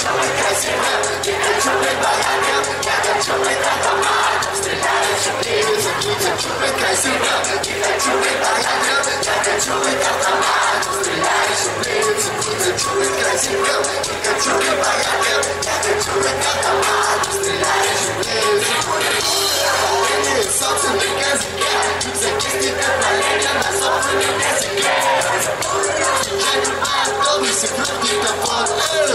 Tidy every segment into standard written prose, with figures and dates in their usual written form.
хочу быть красивым, не хочу быть богатым, я хочу быть автоматом, стреляющим птицам. Не хочу быть красивым, не хочу быть богатым, я хочу быть автоматом, стреляющим птицам. Не хочу быть красивым, не хочу быть богатым, я хочу быть автоматом, стреляющим птицам. Собственный языке, записывает поколение на собственном языке. Я не автобусе, диктофон.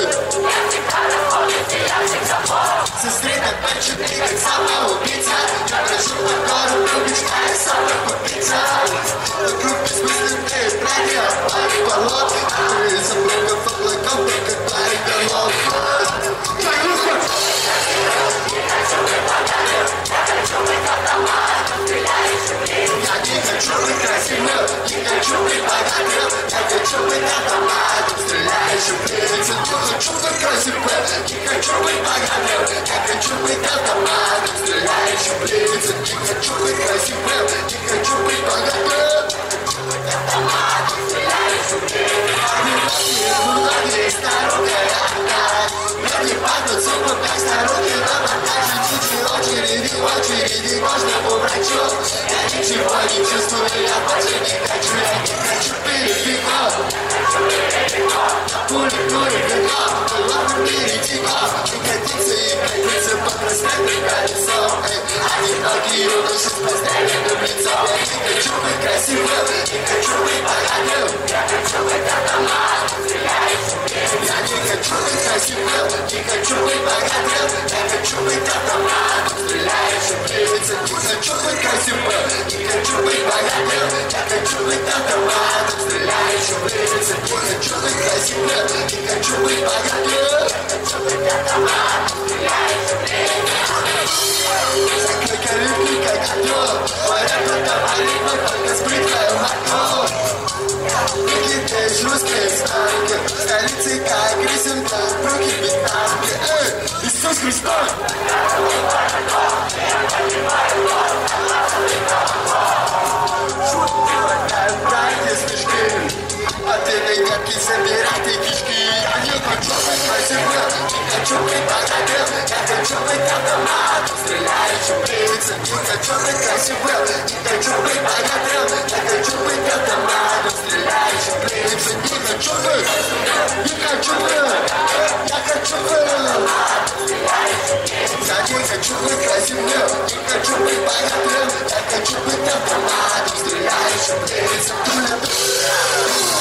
Со стрита пачет двигать самоубийца. Я прошу по городу, мечтаю самокупиться. Вокруг бессмысленные правила, парень болот. Открылся много облаков, только парень голов. Я не хочу быть красивым, не хочу быть богатым, я хочу быть автоматом, стреляющим птицам. Не хочу быть красивым, не хочу быть богатым, я хочу быть автоматом, стреляющим птицам. Не хочу быть красивым, не хочу быть богатым, автоматом, стреляющим птицам. Многие старухи, люди падают зубы, как старухи на монтаже. Очереди можно по врачу. Я ничего не чувствую, я больше не хочу. Я не хочу перебегов. Пули вино, ладно перетеков. Пригодится и годится подрастать колесом. Одинокий юноша с поставленным лицом. Я не хочу быть красивым, не хочу быть богатым, я хочу быть автоматом, стреляющим птицам. Я не хочу быть красивым, не хочу быть богатым, я хочу быть автоматом, стреляющим птицам. Не хочу быть красивым, не хочу быть богатым, я хочу быть автоматом, стреляющим птицам. Не хочу быть красивым, не хочу быть богатым, я хочу быть автоматом, стреляющим птицам. Закрикали как огонь, говорят, это валимо, только с бритвой в окно. Выкидаешь русские знаки, столицы как рисунка, руки без танки. Иисус Христос! Дайте смешки, от этой гадки забирайте кишки. Я не хочу быть красивым, не хочу быть богатым, я хочу быть автоматом, стреляющим птицам. Не хочу быть красивым, не хочу быть богатым, я хочу быть автоматом, стреляющим птицам. Не хочу быть, не хочу быть, я хочу быть. Я не хочу быть красивым, не хочу быть богатым, я хочу быть автоматом, стреляющим птицам.